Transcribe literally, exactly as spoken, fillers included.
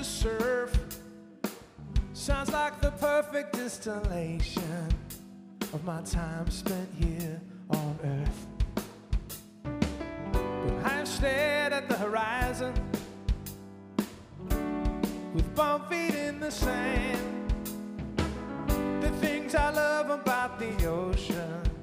to surf. Sounds like the perfect distillation of my time spent here on earth. But I've stared at the horizon with both feet in the sand. The things I love about the ocean